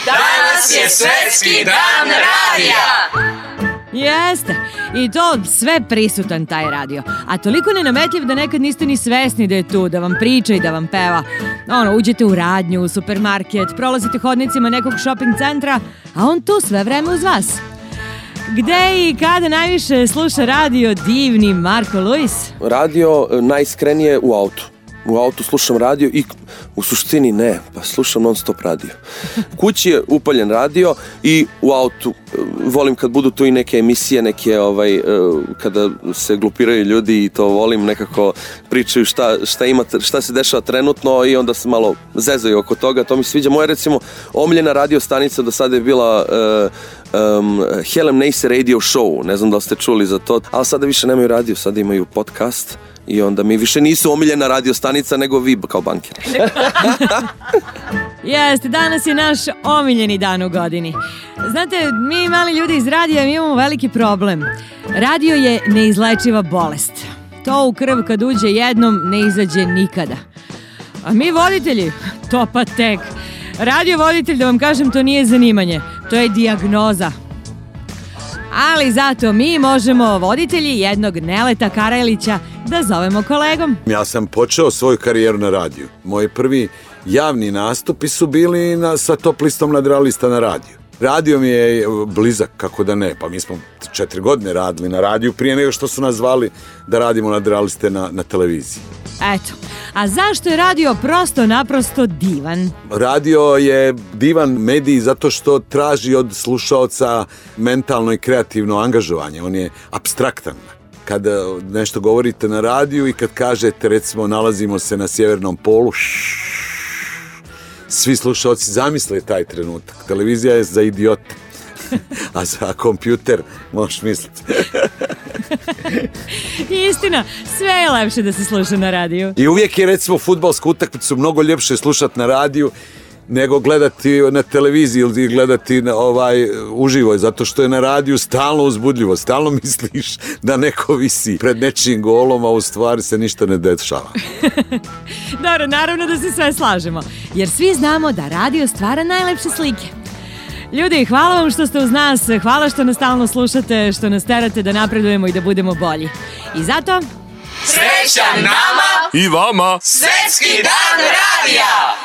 Danas je Svetski dan radija! Jeste, i to sve prisutan taj radio. A toliko nenametljiv da nekad niste ni svesni da je tu, da vam priča i da vam peva. Uđete u radnju, u supermarket, prolazite hodnicima nekog shopping centra, a on tu sve vreme uz vas. Gde i kada najviše sluša radio divni Marko Luis? Radio najiskrenije u autu. U autu slušam radio i u suštini ne, pa slušam non stop radio. Kući je upaljen radio i u autu volim kad budu tu i neke emisije, neke kada se glupiraju ljudi i to volim, nekako pričaju šta se dešava trenutno i onda se malo zezaju oko toga, to mi sviđa. Moja recimo omiljena radio stanica do sada je bila Helen Nace Radio Show, ne znam da li ste čuli za to, ali sada više nemaju radio, sada imaju podcast. I onda mi više nisu omiljena radio stanica nego vi kao banker. Jeste, danas je naš omiljeni dan u godini. Znate, mi mali ljudi iz radija mi imamo veliki problem. Radio je neizlečiva bolest. To u krv kad uđe jednom ne izađe nikada. A mi voditelji, to pa tek. Radio voditelj, da vam kažem, to nije zanimanje. To je dijagnoza. Ali zato mi možemo voditelji jednog Neleta Karajlića da zovemo kolegom. Ja sam počeo svoju karijeru na radiju. Moji prvi javni nastupi su bili sa Top listom nadrealista na radiju. Radio mi je blizak, kako da ne, pa mi smo 4 godine radili na radiju prije nego što su nas zvali da radimo nadrealiste na televiziji. Eto, a zašto je radio naprosto divan? Radio je divan medij zato što traži od slušaoca mentalno i kreativno angažovanje, on je apstraktan. Kada nešto govorite na radiju i kad kažete, recimo, nalazimo se na sjevernom polu, svi slušaoci zamisle taj trenutak. Televizija je za idiote, a za kompjuter možeš misliti. Istina, sve je lepše da se sluša na radiju. I uvijek je, recimo, fudbalsku utakmicu mnogo ljepše slušati na radiju nego gledati na televiziji ili gledati uživo, zato što je na radiju stalno uzbudljivo, stalno misliš da neko visi pred nečim golom, a u stvari se ništa ne dešava. Dobro, naravno da se sve slažemo, jer svi znamo da radio stvara najlepše slike. Ljudi, hvala vam što ste uz nas, hvala što nas stalno slušate, što nas terate da napredujemo i da budemo bolji. I zato... Sreća nama i vama! Svetski dan radija!